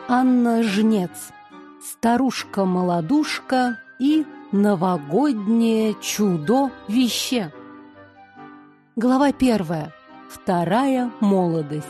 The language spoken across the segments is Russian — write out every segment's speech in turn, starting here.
Анна Жнец. Старушка-молодушка и новогоднее чудо-вище. Глава 1. Вторая молодость.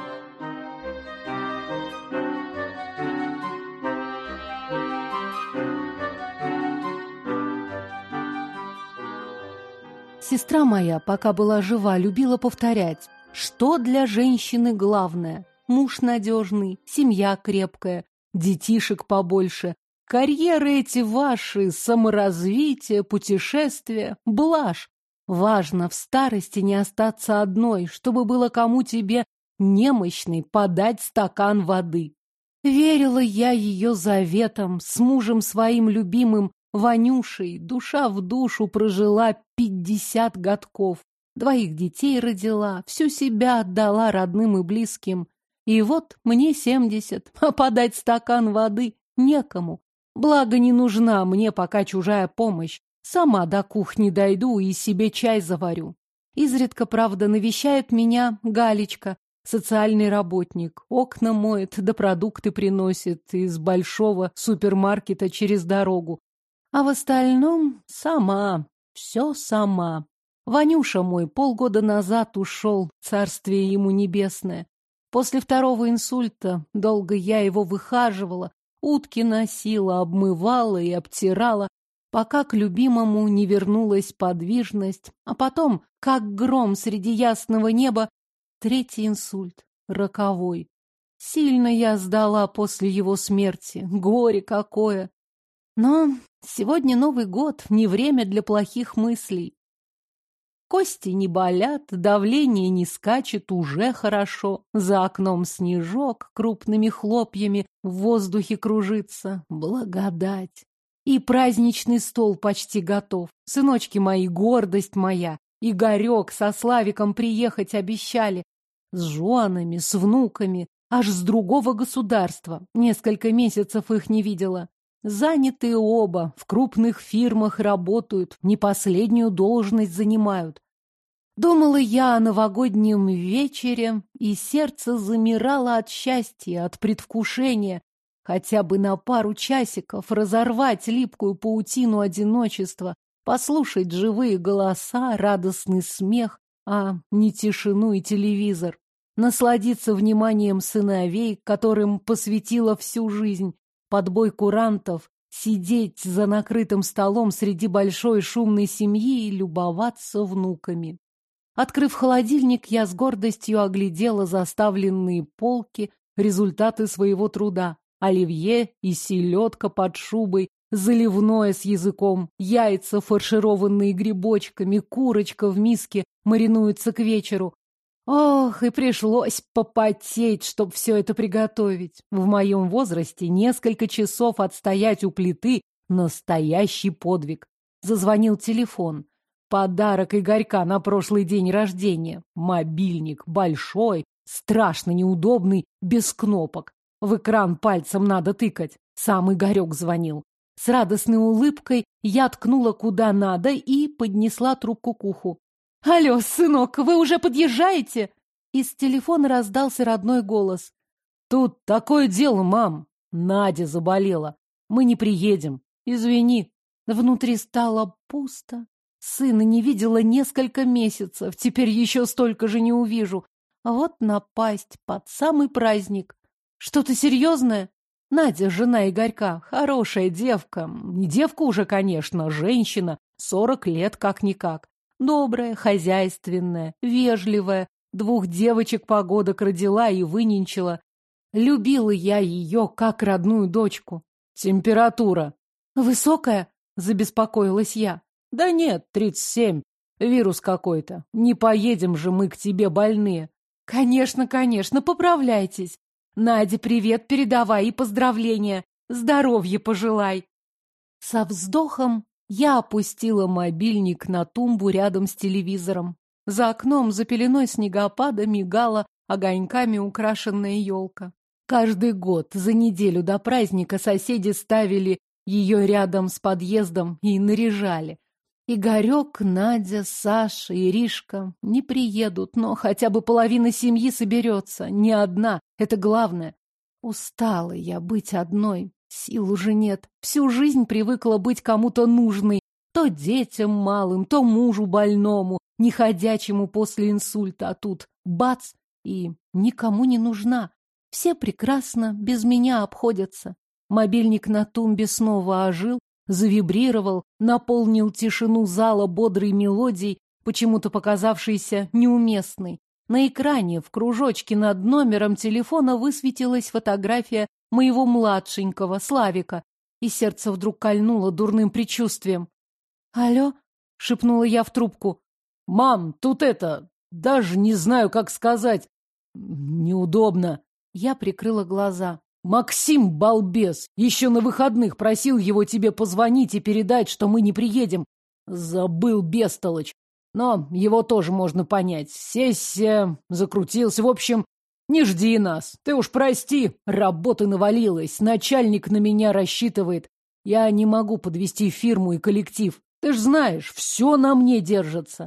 Сестра моя, пока была жива, любила повторять, что для женщины главное: муж надежный, семья крепкая, детишек побольше. Карьеры эти ваши, саморазвитие, путешествия — блажь. Важно в старости не остаться одной, чтобы было кому тебе, немощной, подать стакан воды. Верила я ее заветам, с мужем своим любимым Ванюшей душа в душу прожила 50 годков. 2 детей родила, всю себя отдала родным и близким. И вот мне 70, а подать стакан воды некому. Благо не нужна мне пока чужая помощь. Сама до кухни дойду и себе чай заварю. Изредка, правда, навещает меня Галечка, социальный работник. Окна моет, да продукты приносит из большого супермаркета через дорогу. А в остальном сама, все сама. Ванюша мой полгода назад ушел, царствие ему небесное. После 2-го инсульта долго я его выхаживала, утки носила, обмывала и обтирала, пока к любимому не вернулась подвижность, а потом, как гром среди ясного неба, 3-й инсульт, роковой. Сильно я сдала после его смерти, горе какое! Но сегодня Новый год, не время для плохих мыслей. Кости не болят, давление не скачет, уже хорошо. За окном снежок крупными хлопьями в воздухе кружится. Благодать! И праздничный стол почти готов. Сыночки мои, гордость моя. Игорек со Славиком приехать обещали. С женами, с внуками, аж с другого государства. Несколько месяцев их не видела. Занятые оба, в крупных фирмах работают, не последнюю должность занимают. Думала я о новогоднем вечере, и сердце замирало от счастья, от предвкушения. Хотя бы на пару часиков разорвать липкую паутину одиночества, послушать живые голоса, радостный смех, а не тишину и телевизор. Насладиться вниманием сыновей, которым посвятила всю жизнь, под бой курантов, сидеть за накрытым столом среди большой шумной семьи и любоваться внуками. Открыв холодильник, я с гордостью оглядела заставленные полки, результаты своего труда. Оливье и селедка под шубой, заливное с языком, яйца, фаршированные грибочками, курочка в миске маринуется к вечеру. Ох, и пришлось попотеть, чтоб все это приготовить. В моем возрасте несколько часов отстоять у плиты — настоящий подвиг. Зазвонил телефон. Подарок Игорька на прошлый день рождения. Мобильник большой, страшно неудобный, без кнопок. В экран пальцем надо тыкать. Сам Игорек звонил. С радостной улыбкой я ткнула куда надо и поднесла трубку к уху. «Алло, сынок, вы уже подъезжаете?» Из телефона раздался родной голос. «Тут такое дело, мам. Надя заболела. Мы не приедем. Извини». Внутри стало пусто. Сына не видела несколько месяцев. Теперь еще столько же не увижу. А вот напасть под самый праздник. Что-то серьезное? Надя, жена Игорька, хорошая девка. Не девка уже, конечно, женщина. 40 лет как-никак. Добрая, хозяйственная, вежливая, 2 девочек погодок родила и выненчила. Любила я ее, как родную дочку. Температура. Высокая? Забеспокоилась я. Да нет, 37. Вирус какой-то. Не поедем же мы к тебе больные. Конечно, конечно, поправляйтесь. Наде привет передавай и поздравления. Здоровья пожелай. Со вздохом я опустила мобильник на тумбу рядом с телевизором. За окном, за пеленой снегопада, мигала огоньками украшенная елка. Каждый год за неделю до праздника соседи ставили ее рядом с подъездом и наряжали. Игорек, Надя, Саша, Иришка не приедут, но хотя бы половина семьи соберется. Не одна, это главное. Устала я быть одной, сил уже нет. Всю жизнь привыкла быть кому-то нужной. То детям малым, то мужу больному, неходячему после инсульта. А тут бац, и никому не нужна. Все прекрасно без меня обходятся. Мобильник на тумбе снова ожил, завибрировал, наполнил тишину зала бодрой мелодией, почему-то показавшейся неуместной. На экране в кружочке над номером телефона высветилась фотография моего младшенького, Славика, и сердце вдруг кольнуло дурным предчувствием. «Алло?» — шепнула я в трубку. «Мам, тут даже не знаю, как сказать. Неудобно». Я прикрыла глаза. «Максим, балбес, еще на выходных просил его тебе позвонить и передать, что мы не приедем. Забыл, бестолочь. Но его тоже можно понять. Сессия, закрутился. В общем, не жди нас. Ты уж прости, работы навалилось. Начальник на меня рассчитывает. Я не могу подвести фирму и коллектив. Ты ж знаешь, все на мне держится».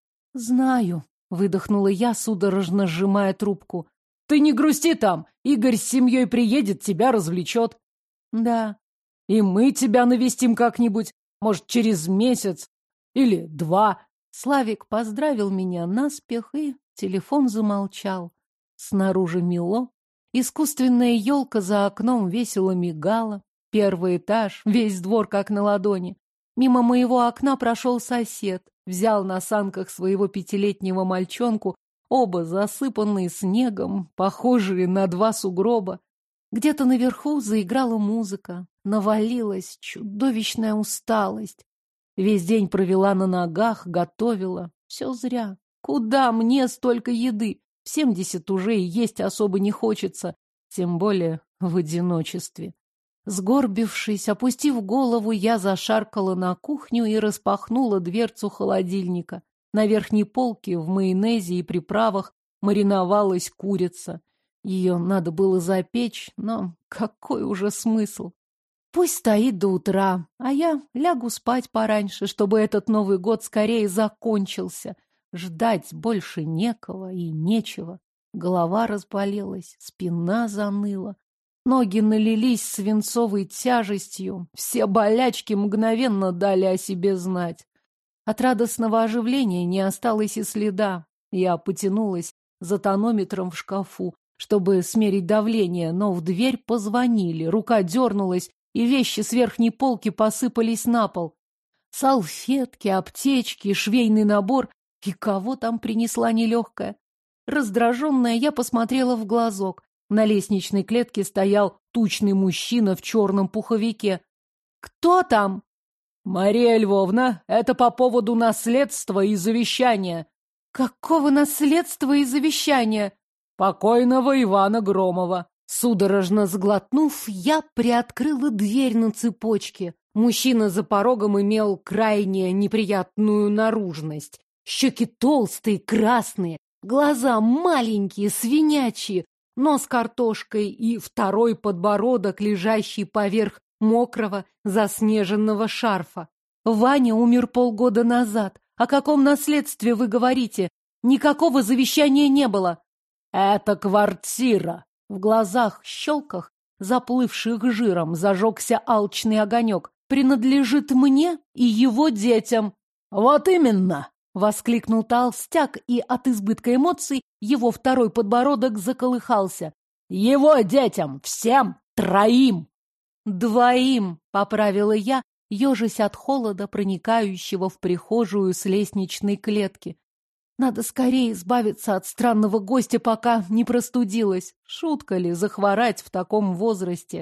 «Знаю», — выдохнула я, судорожно сжимая трубку. «Ты не грусти там. Игорь с семьей приедет, тебя развлечет». «Да». «И мы тебя навестим как-нибудь. Может, через месяц или 2. Славик поздравил меня наспех, и телефон замолчал. Снаружи мело. Искусственная елка за окном весело мигала. Первый этаж, весь двор как на ладони. Мимо моего окна прошел сосед, взял на санках своего 5-летнего мальчонку, оба засыпанные снегом, похожие на 2 сугроба. Где-то наверху заиграла музыка, навалилась чудовищная усталость. Весь день провела на ногах, готовила. Все зря. Куда мне столько еды? В 70 уже и есть особо не хочется, тем более в одиночестве. Сгорбившись, опустив голову, я зашаркала на кухню и распахнула дверцу холодильника. На верхней полке в майонезе и приправах мариновалась курица. Ее надо было запечь, но какой уже смысл? Пусть стоит до утра, а я лягу спать пораньше, чтобы этот Новый год скорее закончился. Ждать больше некого и нечего. Голова разболелась, спина заныла. Ноги налились свинцовой тяжестью, все болячки мгновенно дали о себе знать. От радостного оживления не осталось и следа. Я потянулась за тонометром в шкафу, чтобы смерить давление, но в дверь позвонили, рука дернулась, и вещи с верхней полки посыпались на пол. Салфетки, аптечки, швейный набор. И кого там принесла нелегкая? Раздраженная, я посмотрела в глазок. На лестничной клетке стоял тучный мужчина в черном пуховике. «Кто там?» «Мария Львовна, это по поводу наследства и завещания». «Какого наследства и завещания?» «Покойного Ивана Громова». Судорожно сглотнув, я приоткрыла дверь на цепочке. Мужчина за порогом имел крайне неприятную наружность. Щеки толстые, красные, глаза маленькие, свинячьи, нос картошкой и второй подбородок, лежащий поверх мокрого, заснеженного шарфа. Ваня умер полгода назад. О каком наследстве вы говорите? Никакого завещания не было. Это квартира. В глазах, щелках, заплывших жиром, зажегся алчный огонек. Принадлежит мне и его детям. Вот именно! Воскликнул толстяк, и от избытка эмоций его второй подбородок заколыхался. Его детям! Всем! 3! 2! Поправила я, ежась от холода, проникающего в прихожую с лестничной клетки. Надо скорее избавиться от странного гостя, пока не простудилась. Шутка ли захворать в таком возрасте?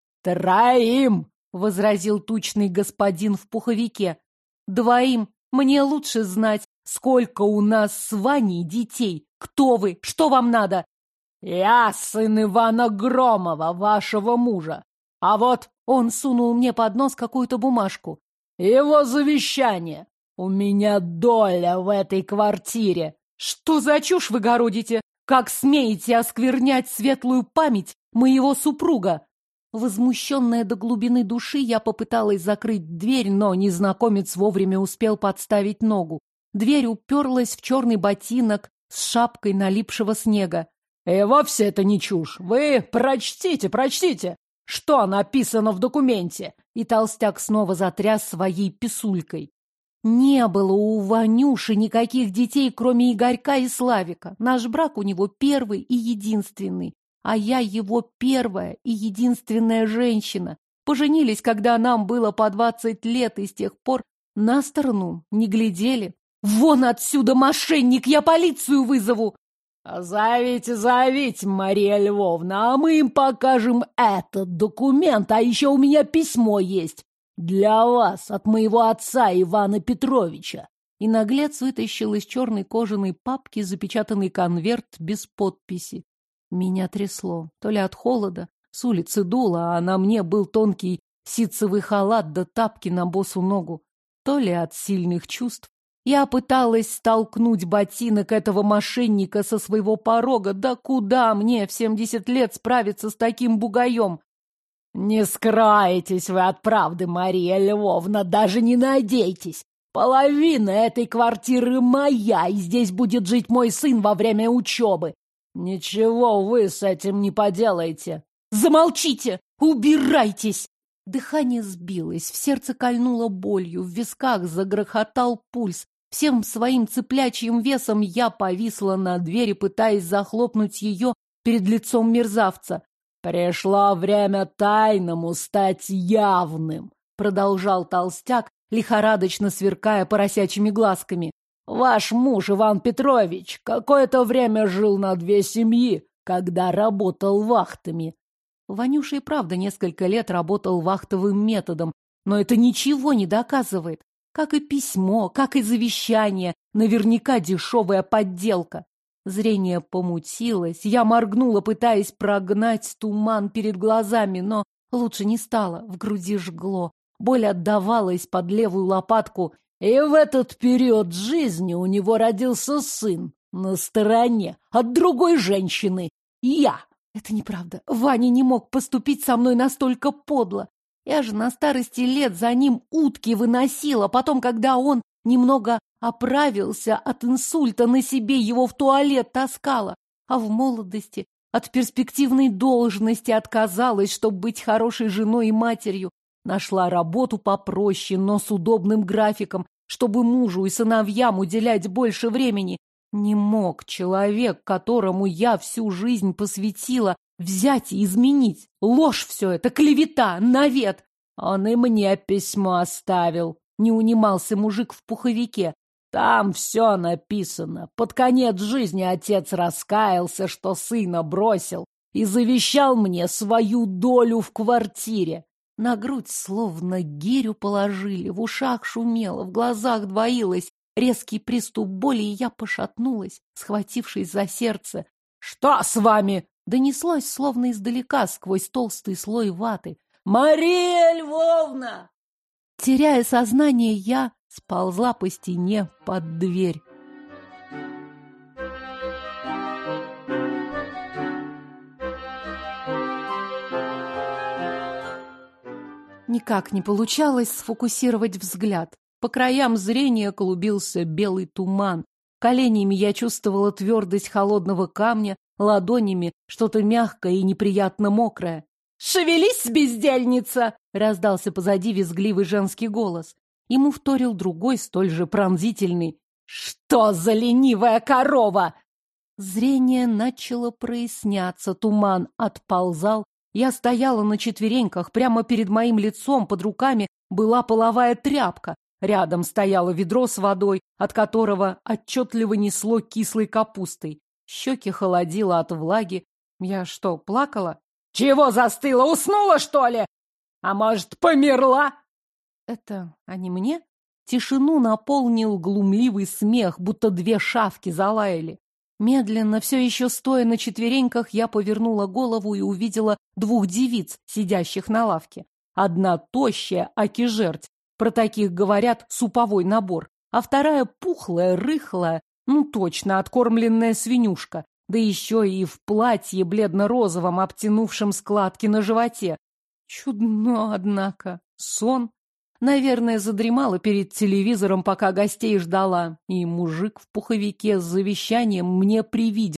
3! Возразил тучный господин в пуховике. 2! Мне лучше знать, сколько у нас с Ваней детей. Кто вы? Что вам надо? Я сын Ивана Громова, вашего мужа. А вот он сунул мне под нос какую-то бумажку. Его завещание. У меня доля в этой квартире. Что за чушь вы городите? Как смеете осквернять светлую память моего супруга? Возмущенная до глубины души, я попыталась закрыть дверь, но незнакомец вовремя успел подставить ногу. Дверь уперлась в черный ботинок с шапкой налипшего снега. И вовсе это не чушь. Вы прочтите, что написано в документе. И толстяк снова затряс своей писулькой. Не было у Ванюши никаких детей, кроме Игорька и Славика. Наш брак у него первый и единственный, а я его первая и единственная женщина. Поженились, когда нам было по 20 лет, и с тех пор на сторону не глядели. Вон отсюда, мошенник, я полицию вызову! Зовите, Мария Львовна, а мы им покажем этот документ, а еще у меня письмо есть. Для вас, от моего отца Ивана Петровича. И наглец вытащил из черной кожаной папки запечатанный конверт без подписи. Меня трясло, то ли от холода, с улицы дуло, а на мне был тонкий ситцевый халат да тапки на босу ногу, то ли от сильных чувств. Я пыталась столкнуть ботинок этого мошенника со своего порога. Да куда мне в 70 лет справиться с таким бугаем? Не скроетесь вы от правды, Мария Львовна, даже не надейтесь. Половина этой квартиры моя, и здесь будет жить мой сын во время учебы. Ничего вы с этим не поделаете. Замолчите! Убирайтесь! Дыхание сбилось, в сердце кольнуло болью, в висках загрохотал пульс. Всем своим цыплячьим весом я повисла на двери, пытаясь захлопнуть ее перед лицом мерзавца. «Пришло время тайному стать явным», — продолжал толстяк, лихорадочно сверкая поросячьими глазками. «Ваш муж, Иван Петрович, какое-то время жил на 2 семьи, когда работал вахтами». Ванюша и правда несколько лет работал вахтовым методом, но это ничего не доказывает. Как и письмо, как и завещание, наверняка дешевая подделка. Зрение помутилось, я моргнула, пытаясь прогнать туман перед глазами, но лучше не стало, в груди жгло. Боль отдавалась под левую лопатку. И в этот период жизни у него родился сын на стороне от другой женщины. Я. Это неправда. Ваня не мог поступить со мной настолько подло. Я же на старости лет за ним утки выносила. Потом, когда он немного оправился от инсульта, на себе его в туалет таскала. А в молодости от перспективной должности отказалась, чтобы быть хорошей женой и матерью. Нашла работу попроще, но с удобным графиком, чтобы мужу и сыновьям уделять больше времени. Не мог человек, которому я всю жизнь посвятила, взять и изменить. Ложь все это, клевета, навет. Он и мне письмо оставил. Не унимался мужик в пуховике. Там все написано. Под конец жизни отец раскаялся, что сына бросил, и завещал мне свою долю в квартире. На грудь словно гирю положили, в ушах шумело, в глазах двоилось. Резкий приступ боли, и я пошатнулась, схватившись за сердце. «Что с вами?» — донеслось словно издалека, сквозь толстый слой ваты. «Мария Львовна!» Теряя сознание, я сползла по стене под дверь. Никак не получалось сфокусировать взгляд. По краям зрения клубился белый туман. Коленями я чувствовала твердость холодного камня, ладонями что-то мягкое и неприятно мокрое. «Шевелись, бездельница!» — раздался позади визгливый женский голос. Ему вторил другой, столь же пронзительный. «Что за ленивая корова?» Зрение начало проясняться, туман отползал. Я стояла на четвереньках, прямо перед моим лицом, под руками была половая тряпка. Рядом стояло ведро с водой, от которого отчетливо несло кислой капустой. Щеки холодило от влаги. Я что, плакала? «Чего застыла? Уснула, что ли? А может, померла?» Это они мне? Тишину наполнил глумливый смех, будто 2 шавки залаяли. Медленно, все еще стоя на четвереньках, я повернула голову и увидела 2 девиц, сидящих на лавке. Одна тощая, аки жерть. Про таких говорят суповой набор. А вторая пухлая, рыхлая, точно откормленная свинюшка. Да еще и в платье бледно-розовом, обтянувшем складки на животе. Чудно, однако. Сон. Наверное, задремала перед телевизором, пока гостей ждала. И мужик в пуховике с завещанием мне привиделся.